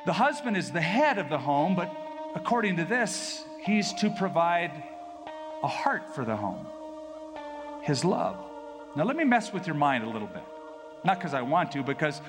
The husband is the head of the home, but according to this, he's to provide a heart for the home, his love. Now let me mess with your mind a little bit. Not because I want to, because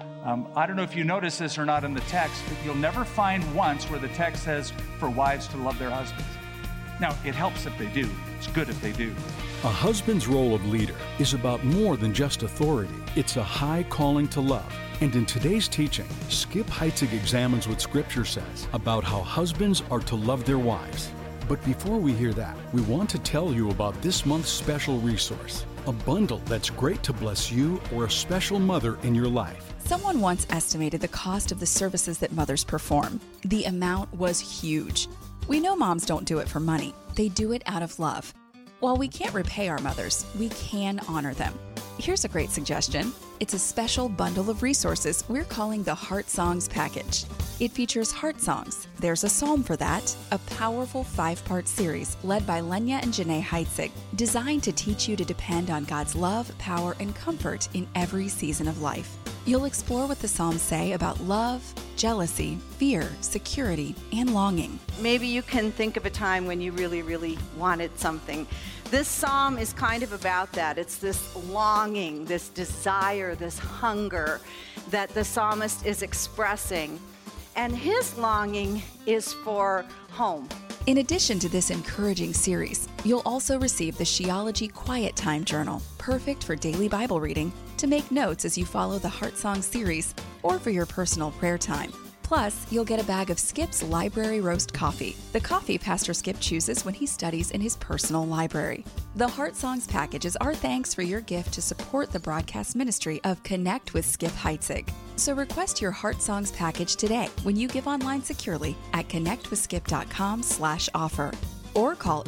I don't know if you notice this or not in the text, but you'll never find once where the text says for wives to love their husbands. Now, it helps if they do. It's good if they do. A husband's role of leader is about more than just authority. It's a high calling to love. And in today's teaching, Skip Heitzig examines what Scripture says about how husbands are to love their wives. But before we hear that, we want to tell you about this month's special resource, a bundle that's great to bless you or a special mother in your life. Someone once estimated the cost of the services that mothers perform. The amount was huge. We know moms don't do it for money. They do it out of love. While we can't repay our mothers, we can honor them. Here's a great suggestion. It's a special bundle of resources we're calling the Heart Songs Package. It features heart songs. There's a psalm for that, a powerful 5-part series led by Lenya and Janae Heitzig, designed to teach you to depend on God's love, power, and comfort in every season of life. You'll explore what the Psalms say about love, jealousy, fear, security, and longing. Maybe you can think of a time when you really, really wanted something. This psalm is kind of about that. It's this longing, this desire, this hunger that the psalmist is expressing. And his longing is for home. In addition to this encouraging series, you'll also receive the Sheology Quiet Time Journal, perfect for daily Bible reading, to make notes as you follow the Heart Song series, or for your personal prayer time. Plus, you'll get a bag of Skip's Library Roast Coffee, the coffee Pastor Skip chooses when he studies in his personal library. The Heart Songs package is our thanks for your gift to support the broadcast ministry of Connect with Skip Heitzig. So request your Heart Songs package today when you give online securely at connectwithskip.com/offer or call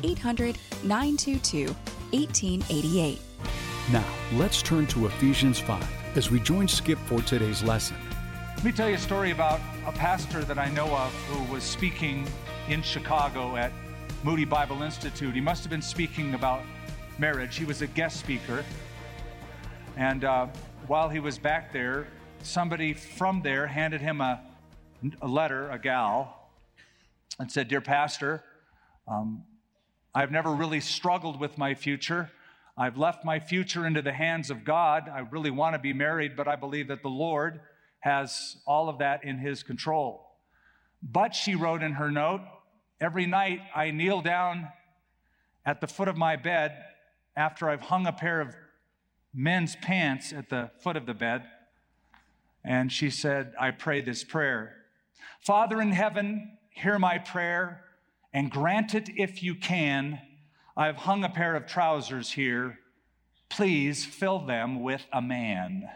800-922-1888. Now, let's turn to Ephesians 5 as we join Skip for today's lesson. Let me tell you a story about a pastor that I know of who was speaking in Chicago at Moody Bible Institute. He must have been speaking about marriage. He was a guest speaker. And while he was back there, somebody from there handed him a letter, a gal, and said, "Dear pastor, I've never really struggled with my future. I've left my future into the hands of God. I really want to be married, but I believe that the Lord has all of that in his control. But," she wrote in her note, "every night I kneel down at the foot of my bed after I've hung a pair of men's pants at the foot of the bed." And she said, "I pray this prayer. Father in heaven, hear my prayer and grant it if you can. I've hung a pair of trousers here. Please fill them with a man."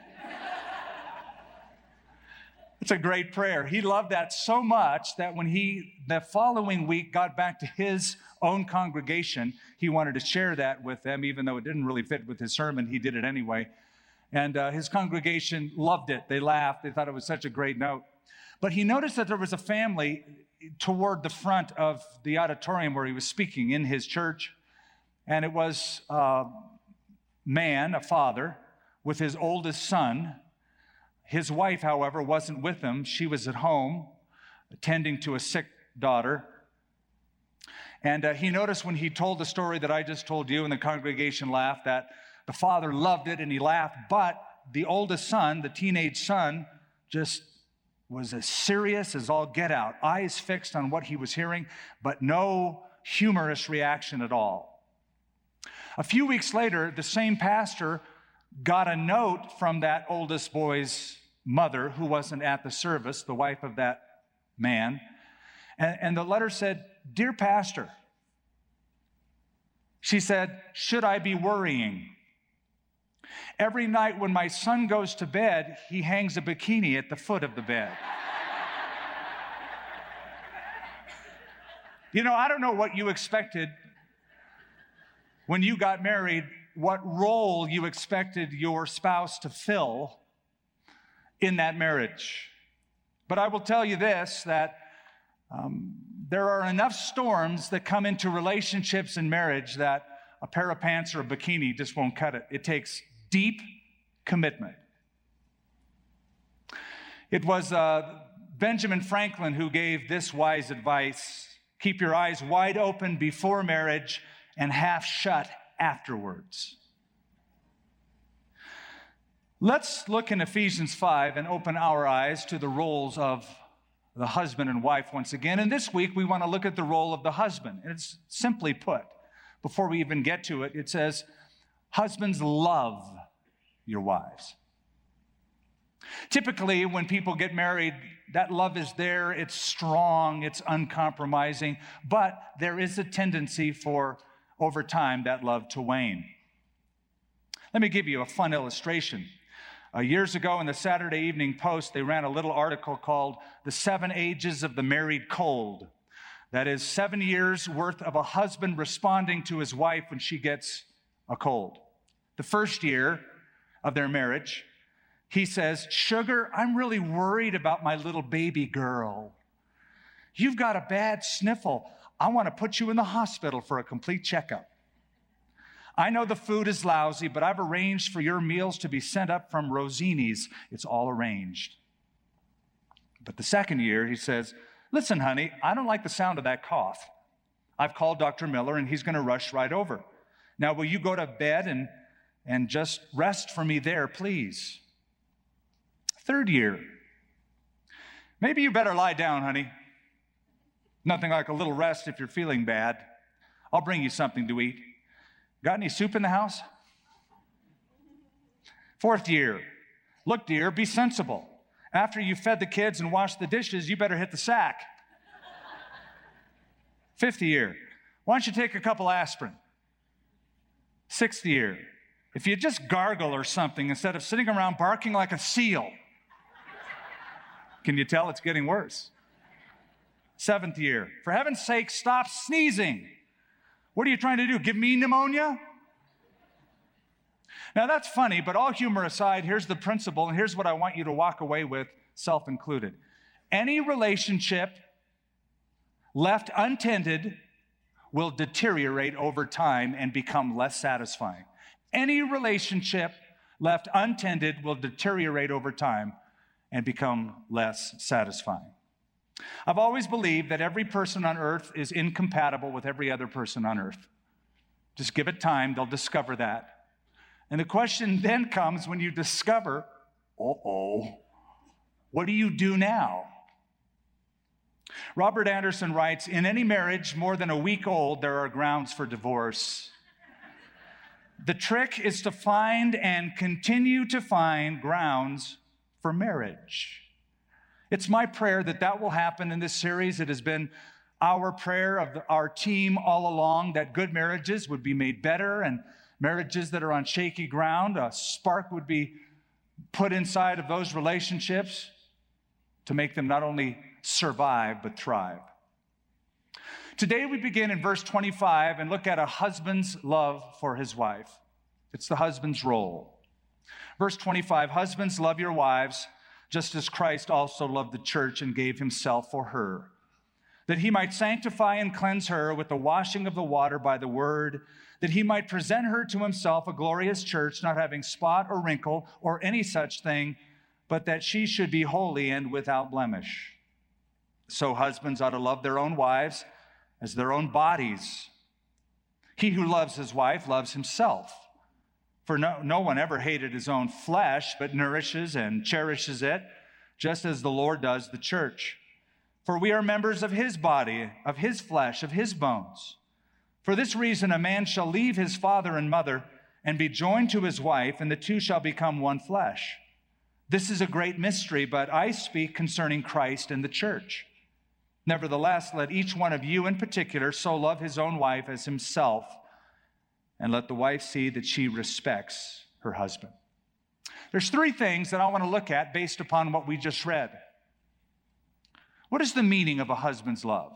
It's a great prayer. He loved that so much that when he, the following week, got back to his own congregation, he wanted to share that with them, even though it didn't really fit with his sermon. He did it anyway. And his congregation loved it. They laughed. They thought it was such a great note. But he noticed that there was a family toward the front of the auditorium where he was speaking in his church. And it was a man, a father, with his oldest son. His wife, however, wasn't with him. She was at home attending to a sick daughter. And he noticed when he told the story that I just told you, and the congregation laughed, that the father loved it and he laughed, but the oldest son, the teenage son, just was as serious as all get out, eyes fixed on what he was hearing, but no humorous reaction at all. A few weeks later, the same pastor got a note from that oldest boy's mother, who wasn't at the service, the wife of that man. And the letter said, "Dear pastor," she said, "should I be worrying? Every night when my son goes to bed, he hangs a bikini at the foot of the bed." You know, I don't know what you expected when you got married, what role you expected your spouse to fill in that marriage. But I will tell you this, that there are enough storms that come into relationships and marriage that a pair of pants or a bikini just won't cut it. It takes deep commitment. It was Benjamin Franklin, who gave this wise advice: keep your eyes wide open before marriage and half shut afterwards. Let's look in Ephesians 5 and open our eyes to the roles of the husband and wife once again. And this week, we want to look at the role of the husband. And it's simply put, before we even get to it, it says, husbands, love your wives. Typically, when people get married, that love is there, it's strong, it's uncompromising, but there is a tendency for, over time, that love to wane. Let me give you a fun illustration. Years ago in the Saturday Evening Post, they ran a little article called The 7 Ages of the Married Cold. That is 7 years worth of a husband responding to his wife when she gets a cold. The first year of their marriage, he says, "Sugar, I'm really worried about my little baby girl. You've got a bad sniffle. I want to put you in the hospital for a complete checkup. I know the food is lousy, but I've arranged for your meals to be sent up from Rosini's. It's all arranged." But the second year, he says, "Listen, honey, I don't like the sound of that cough. I've called Dr. Miller, and he's going to rush right over. Now, will you go to bed and just rest for me there, please?" Third year, "Maybe you better lie down, honey. Nothing like a little rest if you're feeling bad. I'll bring you something to eat. Got any soup in the house?" Fourth year, "Look, dear, be sensible. After you've fed the kids and washed the dishes, you better hit the sack." Fifth year, "Why don't you take a couple aspirin?" Sixth year, "If you just gargle or something instead of sitting around barking like a seal." Can you tell it's getting worse? Seventh year, "For heaven's sake, stop sneezing. What are you trying to do, give me pneumonia?" Now that's funny, but all humor aside, here's the principle, and here's what I want you to walk away with, self included. Any relationship left untended will deteriorate over time and become less satisfying. Any relationship left untended will deteriorate over time and become less satisfying. I've always believed that every person on earth is incompatible with every other person on earth. Just give it time, they'll discover that. And the question then comes when you discover, what do you do now? Robert Anderson writes, "In any marriage more than a week old, there are grounds for divorce. The trick is to find and continue to find grounds for marriage." It's my prayer that that will happen in this series. It has been our prayer of our team all along that good marriages would be made better, and marriages that are on shaky ground, a spark would be put inside of those relationships to make them not only survive, but thrive. Today we begin in verse 25 and look at a husband's love for his wife. It's the husband's role. Verse 25, "Husbands, love your wives, just as Christ also loved the church and gave himself for her, that he might sanctify and cleanse her with the washing of the water by the word, that he might present her to himself a glorious church, not having spot or wrinkle or any such thing, but that she should be holy and without blemish. So husbands ought to love their own wives as their own bodies. He who loves his wife loves himself. For no one ever hated his own flesh, but nourishes and cherishes it, just as the Lord does the church. For we are members of his body, of his flesh, of his bones. For this reason, a man shall leave his father and mother and be joined to his wife, and the two shall become one flesh. This is a great mystery, but I speak concerning Christ and the church. Nevertheless, let each one of you in particular so love his own wife as himself, and let the wife see that she respects her husband." There's 3 things that I want to look at based upon what we just read. What is the meaning of a husband's love?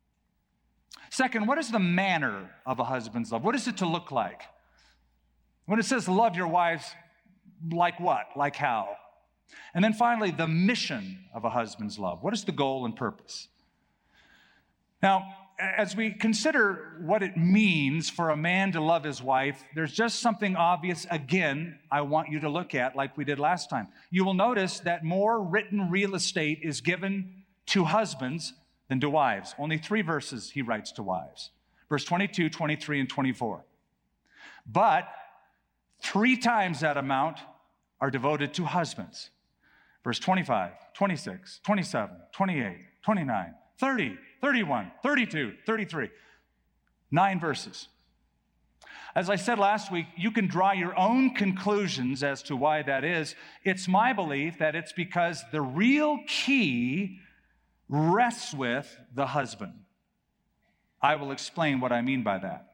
Second, what is the manner of a husband's love? What is it to look like? When it says love your wives, like what? Like how? And then finally, the mission of a husband's love. What is the goal and purpose? Now, as we consider what it means for a man to love his wife, there's just something obvious, again, I want you to look at like we did last time. You will notice that more written real estate is given to husbands than to wives. Only 3 verses he writes to wives. Verse 22, 23, and 24. But 3 times that amount are devoted to husbands. Verse 25, 26, 27, 28, 29, 30, 31, 32, 33. 9 verses. As I said last week, you can draw your own conclusions as to why that is. It's my belief that it's because the real key rests with the husband. I will explain what I mean by that.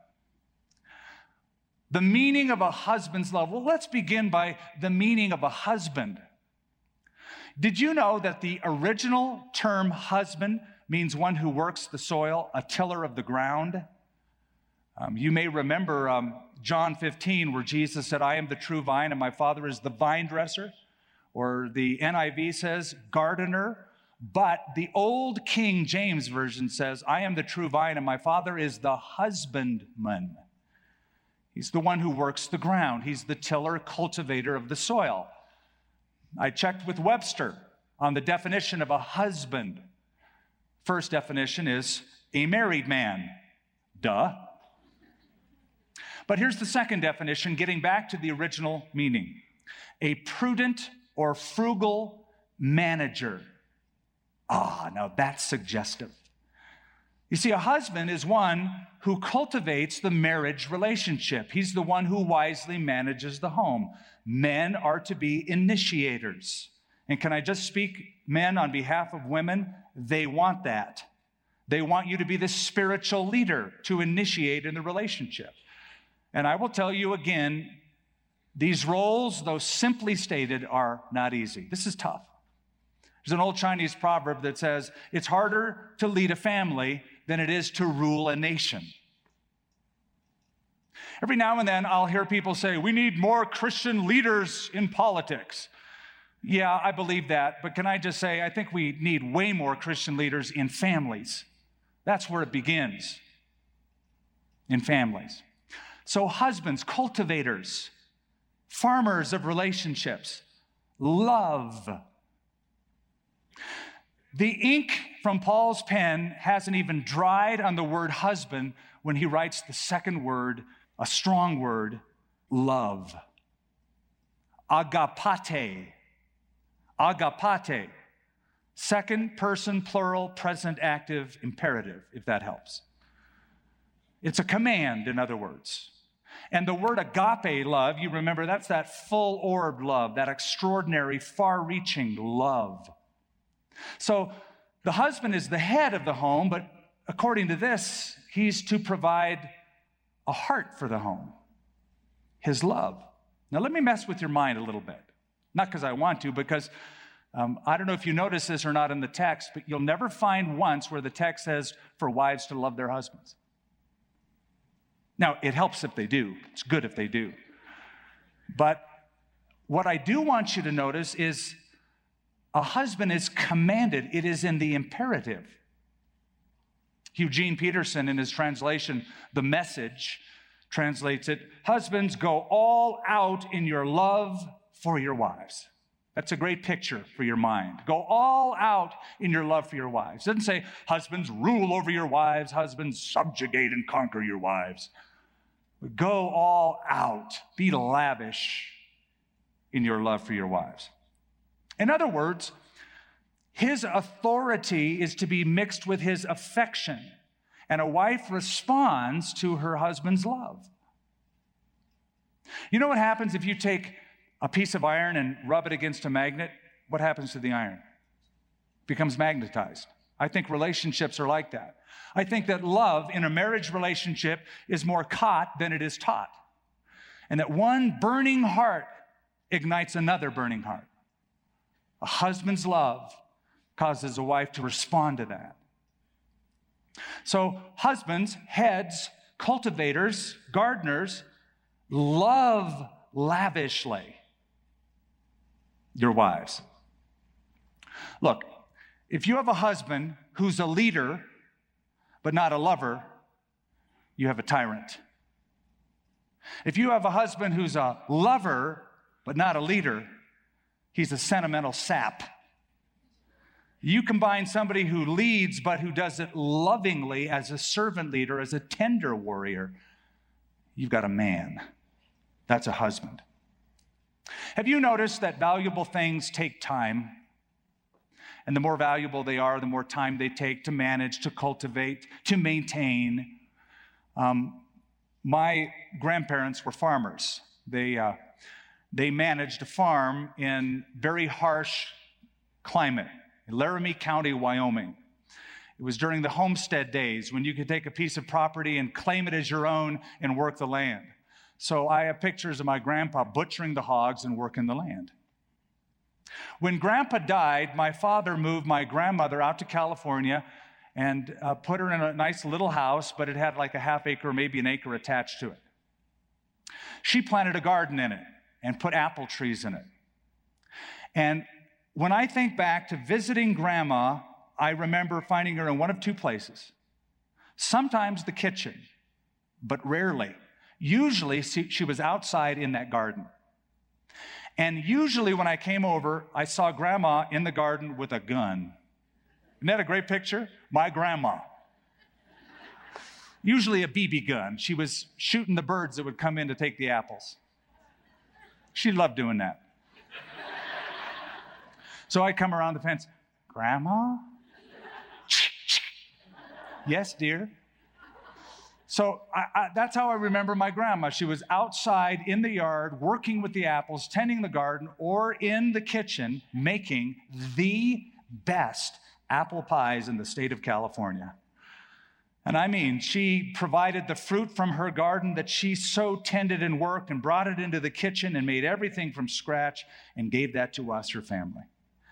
The meaning of a husband's love. Well, let's begin by the meaning of a husband. Did you know that the original term husband means one who works the soil, a tiller of the ground? You may remember John 15, where Jesus said, I am the true vine and my Father is the vine dresser. Or the NIV says, gardener. But the old King James Version says, I am the true vine and my Father is the husbandman. He's the one who works the ground. He's the tiller, cultivator of the soil. I checked with Webster on the definition of a husband. First definition is a married man. Duh. But here's the second definition, getting back to the original meaning. A prudent or frugal manager. Now that's suggestive. You see, a husband is one who cultivates the marriage relationship. He's the one who wisely manages the home. Men are to be initiators. And can I just speak, men, on behalf of women? They want that. They want you to be the spiritual leader to initiate in the relationship. And I will tell you again, these roles, though simply stated, are not easy. This is tough. There's an old Chinese proverb that says, it's harder to lead a family than it is to rule a nation. Every now and then, I'll hear people say, we need more Christian leaders in politics. Yeah, I believe that, but can I just say, I think we need way more Christian leaders in families. That's where it begins, in families. So husbands, cultivators, farmers of relationships, love. The ink from Paul's pen hasn't even dried on the word husband when he writes the second word, a strong word, love. Agapate. Agapate. Second person, plural, present, active, imperative, if that helps. It's a command, in other words. And the word agape love, you remember, that's that full-orbed love, that extraordinary, far-reaching love. So the husband is the head of the home, but according to this, he's to provide a heart for the home, his love. Now let me mess with your mind a little bit. Not because I want to, because I don't know if you notice this or not in the text, but you'll never find once where the text says for wives to love their husbands. Now, it helps if they do. It's good if they do. But what I do want you to notice is a husband is commanded. It is in the imperative. Eugene Peterson, in his translation, The Message, translates it, husbands, go all out in your love for your wives. That's a great picture for your mind. Go all out in your love for your wives. It doesn't say, husbands, rule over your wives. Husbands, subjugate and conquer your wives. But go all out. Be lavish in your love for your wives. In other words, his authority is to be mixed with his affection, and a wife responds to her husband's love. You know what happens if you take a piece of iron and rub it against a magnet? What happens to the iron? It becomes magnetized. I think relationships are like that. I think that love in a marriage relationship is more caught than it is taught, and that one burning heart ignites another burning heart. A husband's love causes a wife to respond to that. So husbands, heads, cultivators, gardeners, love lavishly your wives. Look, if you have a husband who's a leader, but not a lover, you have a tyrant. If you have a husband who's a lover, but not a leader, he's a sentimental sap. You combine somebody who leads, but who does it lovingly as a servant leader, as a tender warrior, you've got a man. That's a husband. Have you noticed that valuable things take time? And the more valuable they are, the more time they take to manage, to cultivate, to maintain. My grandparents were farmers. They managed a farm in very harsh climate in Laramie County, Wyoming. It was during the homestead days when you could take a piece of property and claim it as your own and work the land. So I have pictures of my grandpa butchering the hogs and working the land. When Grandpa died, my father moved my grandmother out to California and put her in a nice little house, but it had like a half acre, maybe an acre attached to it. She planted a garden in it and put apple trees in it. And when I think back to visiting Grandma, I remember finding her in one of two places. Sometimes the kitchen, but rarely. Usually she was outside in that garden. And usually when I came over, I saw Grandma in the garden with a gun. Isn't that a great picture? My grandma. Usually a BB gun. She was shooting the birds that would come in to take the apples. She loved doing that. So I'd come around the fence, Grandma? Yes, dear. So that's how I remember my grandma. She was outside in the yard, working with the apples, tending the garden, or in the kitchen, making the best apple pies in the state of California. And I mean, she provided the fruit from her garden that she so tended and worked and brought it into the kitchen and made everything from scratch and gave that to us, her family.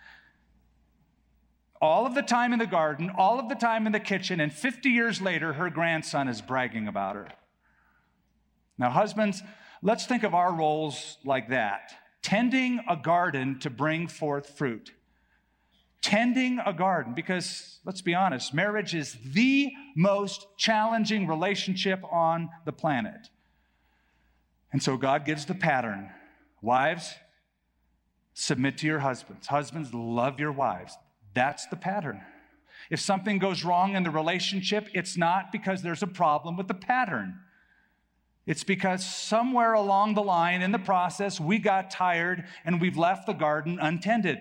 All of the time in the garden, all of the time in the kitchen, and 50 years later, her grandson is bragging about her. Now, husbands, let's think of our roles like that. Tending a garden to bring forth fruit. Tending a garden, because let's be honest, marriage is the most challenging relationship on the planet. And so God gives the pattern. Wives, submit to your husbands. Husbands, love your wives. That's the pattern. If something goes wrong in the relationship, it's not because there's a problem with the pattern. It's because somewhere along the line in the process, we got tired and we've left the garden untended.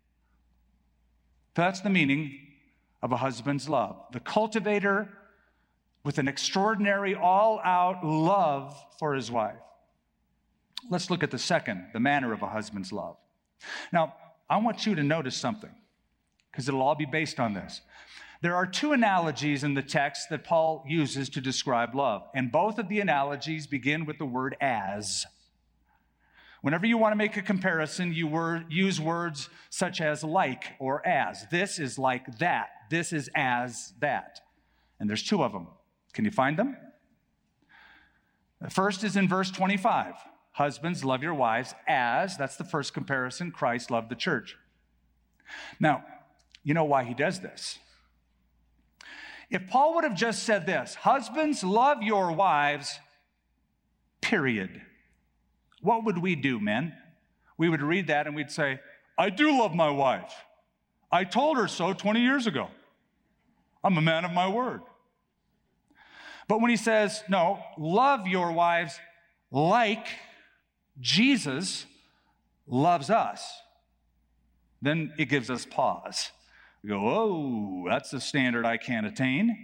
That's the meaning of a husband's love. The cultivator with an extraordinary all-out love for his wife. Let's look at the second, the manner of a husband's love. Now, I want you to notice something, because it'll all be based on this. There are two analogies in the text that Paul uses to describe love, and both of the analogies begin with the word as. Whenever you want to make a comparison, you use words such as like or as. This is like that. This is as that. And there's two of them. Can you find them? The first is in verse 25. Husbands, love your wives as, that's the first comparison, Christ loved the church. Now, you know why he does this. If Paul would have just said this, husbands, love your wives, period, what would we do, men? We would read that and we'd say, I do love my wife. I told her so 20 years ago. I'm a man of my word. But when he says, no, love your wives like Jesus loves us, then it gives us pause. We go, oh, that's a standard I can't attain.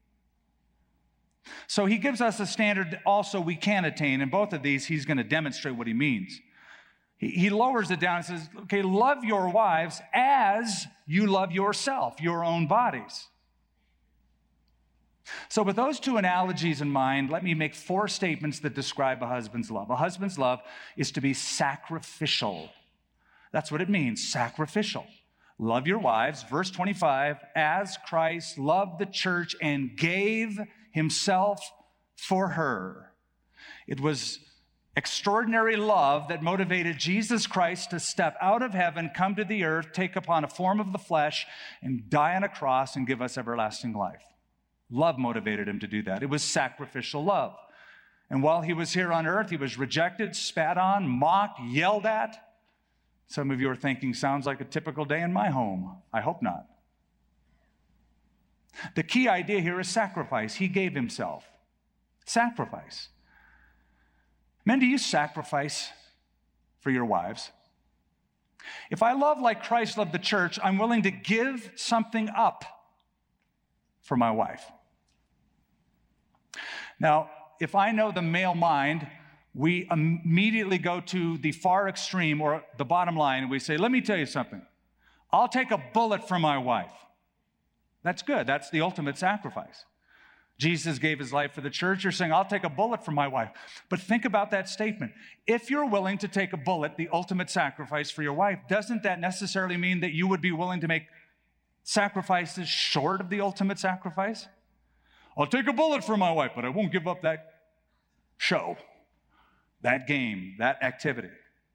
So he gives us a standard also we can attain. In both of these, he's going to demonstrate what he means. He lowers it down and says, okay, love your wives as you love yourself, your own bodies. So with those two analogies in mind, let me make four statements that describe a husband's love. A husband's love is to be sacrificial. That's what it means, sacrificial. Love your wives, verse 25, as Christ loved the church and gave himself for her. It was extraordinary love that motivated Jesus Christ to step out of heaven, come to the earth, take upon a form of the flesh, and die on a cross and give us everlasting life. Love motivated him to do that. It was sacrificial love. And while he was here on earth, he was rejected, spat on, mocked, yelled at. Some of you are thinking, sounds like a typical day in my home. I hope not. The key idea here is sacrifice. He gave himself. Sacrifice. Men, do you sacrifice for your wives? If I love like Christ loved the church, I'm willing to give something up for my wife. Now, if I know the male mind, we immediately go to the far extreme or the bottom line, and we say, let me tell you something. I'll take a bullet for my wife. That's good. That's the ultimate sacrifice. Jesus gave his life for the church. You're saying, I'll take a bullet for my wife. But think about that statement. If you're willing to take a bullet, the ultimate sacrifice for your wife, doesn't that necessarily mean that you would be willing to make sacrifices short of the ultimate sacrifice? I'll take a bullet for my wife, but I won't give up that show, that game, that activity.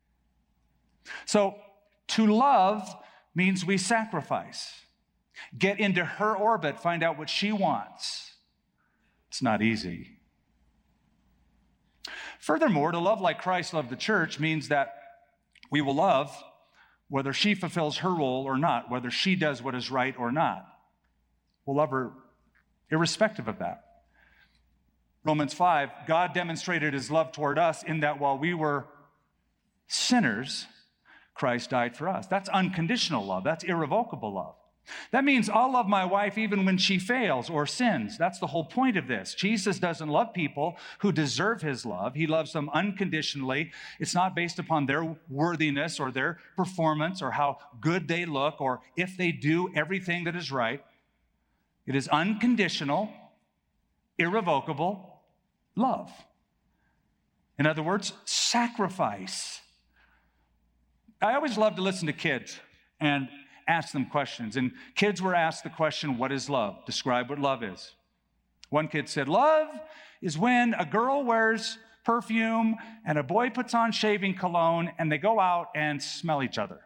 So to love means we sacrifice. Get into her orbit, find out what she wants. It's not easy. Furthermore, to love like Christ loved the church means that we will love whether she fulfills her role or not, whether she does what is right or not. We'll love her irrespective of that. Romans 5, God demonstrated his love toward us in that while we were sinners, Christ died for us. That's unconditional love. That's irrevocable love. That means I'll love my wife even when she fails or sins. That's the whole point of this. Jesus doesn't love people who deserve his love. He loves them unconditionally. It's not based upon their worthiness or their performance or how good they look or if they do everything that is right. It is unconditional, irrevocable love. In other words, sacrifice. I always love to listen to kids and ask them questions. And kids were asked the question, what is love? Describe what love is. One kid said, love is when a girl wears perfume and a boy puts on shaving cologne and they go out and smell each other.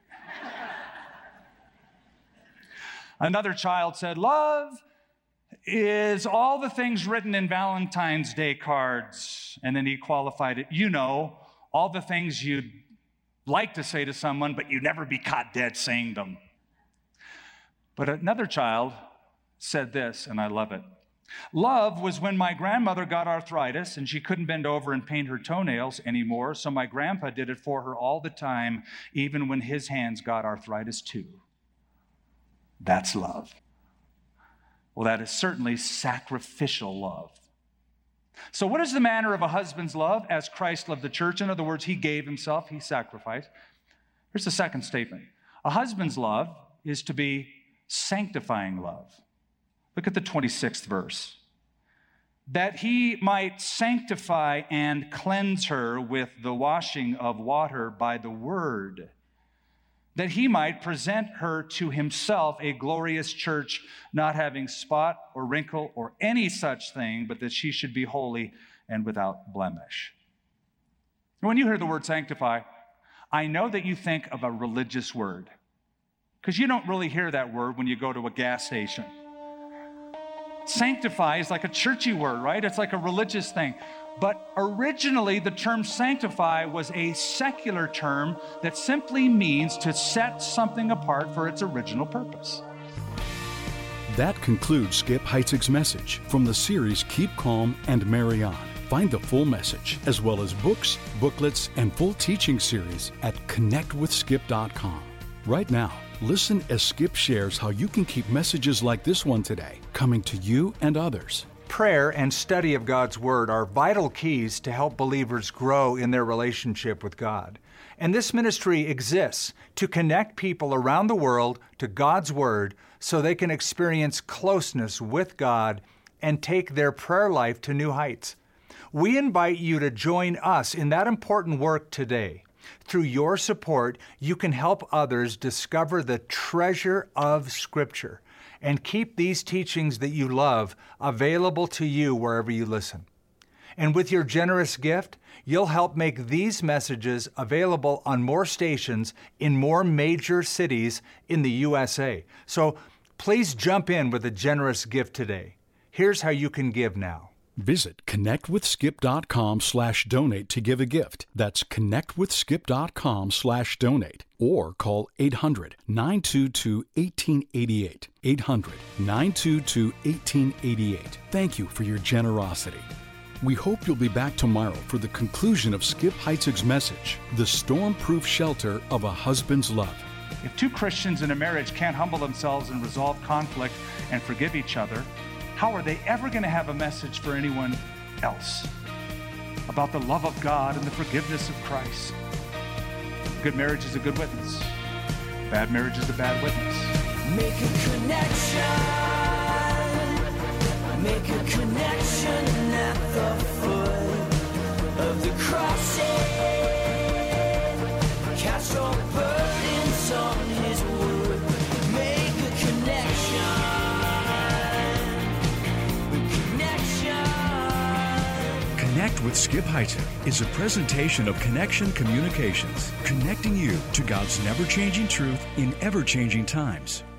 Another child said, love is all the things written in Valentine's Day cards. And then he qualified it, all the things you'd like to say to someone, but you'd never be caught dead saying them. But another child said this, and I love it. Love was when my grandmother got arthritis and she couldn't bend over and paint her toenails anymore, so my grandpa did it for her all the time, even when his hands got arthritis too. That's love. Well, that is certainly sacrificial love. So what is the manner of a husband's love as Christ loved the church? In other words, he gave himself, he sacrificed. Here's the second statement. A husband's love is to be sanctifying love. Look at the 26th verse. That he might sanctify and cleanse her with the washing of water by the word, that he might present her to himself a glorious church, not having spot or wrinkle or any such thing, but that she should be holy and without blemish. When you hear the word sanctify, I know that you think of a religious word, because you don't really hear that word when you go to a gas station. Sanctify is like a churchy word, right? It's like a religious thing. But originally, the term sanctify was a secular term that simply means to set something apart for its original purpose. That concludes Skip Heitzig's message from the series Keep Calm and Marry On. Find the full message, as well as books, booklets, and full teaching series at connectwithskip.com. Right now, listen as Skip shares how you can keep messages like this one today coming to you and others. Prayer and study of God's Word are vital keys to help believers grow in their relationship with God. And this ministry exists to connect people around the world to God's Word so they can experience closeness with God and take their prayer life to new heights. We invite you to join us in that important work today. Through your support, you can help others discover the treasure of Scripture and keep these teachings that you love available to you wherever you listen. And with your generous gift, you'll help make these messages available on more stations in more major cities in the USA. So please jump in with a generous gift today. Here's how you can give now. Visit connectwithskip.com/donate to give a gift. That's connectwithskip.com/donate. Or call 800-922-1888. 800-922-1888. Thank you for your generosity. We hope you'll be back tomorrow for the conclusion of Skip Heitzig's message, The Storm-Proof Shelter of a Husband's Love. If two Christians in a marriage can't humble themselves and resolve conflict and forgive each other, how are they ever going to have a message for anyone else about the love of God and the forgiveness of Christ? Good marriage is a good witness. Bad marriage is a bad witness. Make a connection at the foot of the cross. Cast your burdens on his wood. Make a connection. Connect with Skip Heitzig is a presentation of Connection Communications, connecting you to God's never-changing truth in ever-changing times.